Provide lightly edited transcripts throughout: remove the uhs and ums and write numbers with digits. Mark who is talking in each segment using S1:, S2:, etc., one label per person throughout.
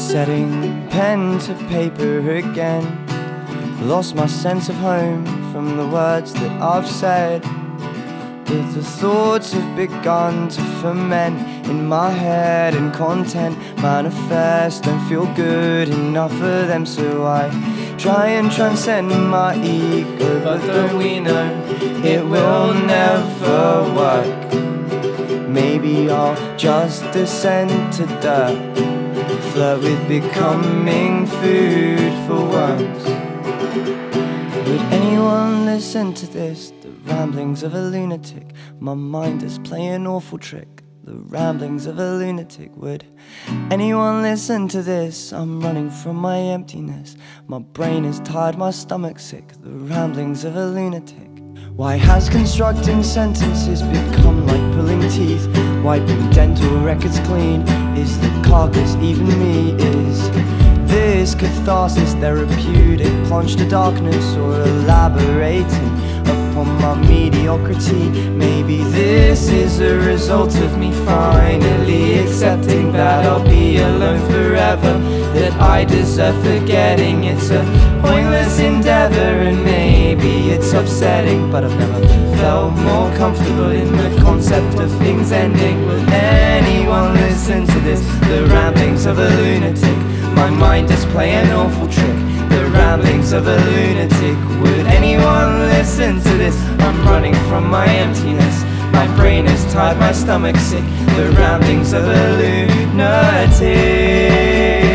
S1: Setting pen to paper again, lost my sense of home from the words that I've said. But the thoughts have begun to ferment in my head, and content manifest. Don't feel good enough for them, so I try and transcend my ego. But don't we know it will never work? Maybe I'll just descend to dirt, flirt with becoming food for worms. Would anyone listen to this? The ramblings of a lunatic. My mind is playing an awful trick. The ramblings of a lunatic. Would anyone listen to this? I'm running from my emptiness. My brain is tired, my stomach's sick. The ramblings of a lunatic. Why has constructing sentences become like pulling teeth? Wiping dental records clean. Is the carcass even me? Is this catharsis therapeutic? Plunge to darkness or elaborating upon my mediocrity? Maybe this is a result of me finally accepting that I'll be alone forever, that I deserve forgetting. It's a pointless endeavor, and maybe it's upsetting, but I've never felt more comfortable in the concept of things ending. Will anyone listen to this? The ramblings of a lunatic. My mind is playing an awful trick. The ramblings of a lunatic. Would anyone listen to this? I'm running from my emptiness. My brain is tired, my stomach's sick. The ramblings of a lunatic.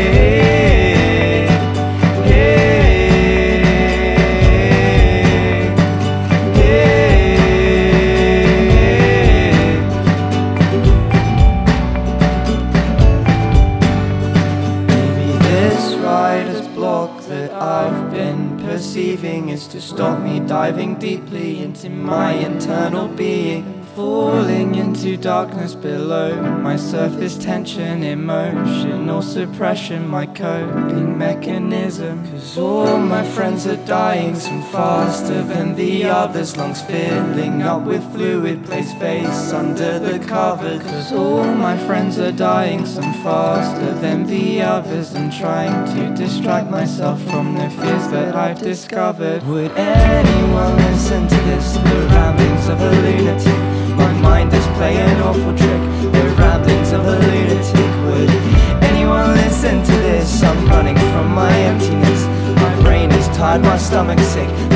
S1: I've been perceiving is to stop me diving deeply into my internal being, falling into darkness below my surface tension, emotional suppression, my coping mechanism. Cause all my friends are dying, some faster than the others, lungs filling up with fluid, place face under the covers. Cause all my friends are dying, some faster than the others. I'm trying to distract myself from the fears that I've discovered. Would anyone listen to this? The ramblings of a lunatic. My mind is playing an awful trick. The ramblings of a lunatic. Would anyone listen to this? I'm running from my emptiness. My brain is tired, my stomach's sick.